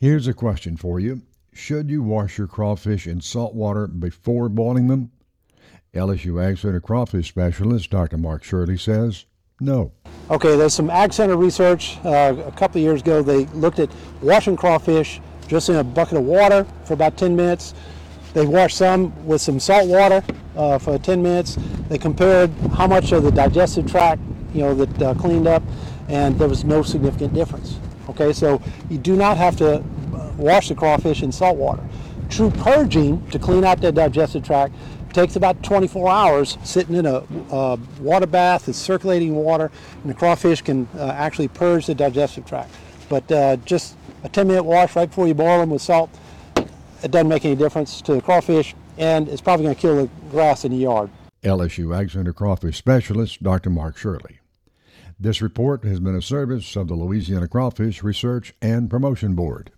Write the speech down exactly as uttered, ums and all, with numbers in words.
Here's a question for you. Should you wash your crawfish in salt water before boiling them? L S U Ag Center crawfish specialist Doctor Mark Shirley says no. Okay, there's some Ag Center research. Uh, a couple of years ago, they looked at washing crawfish just in a bucket of water for about ten minutes. They washed some with some salt water uh, for ten minutes. They compared how much of the digestive tract, you know, that uh, cleaned up, and there was no significant difference. Okay, so you do not have to wash the crawfish in salt water. True purging to clean out that digestive tract takes about twenty-four hours sitting in a uh, water bath. It's circulating water, and the crawfish can uh, actually purge the digestive tract. But uh, just a ten minute wash right before you boil them with salt, it doesn't make any difference to the crawfish, and it's probably going to kill the grass in the yard. L S U Ag Center crawfish specialist Doctor Mark Shirley. This report has been a service of the Louisiana Crawfish Research and Promotion Board.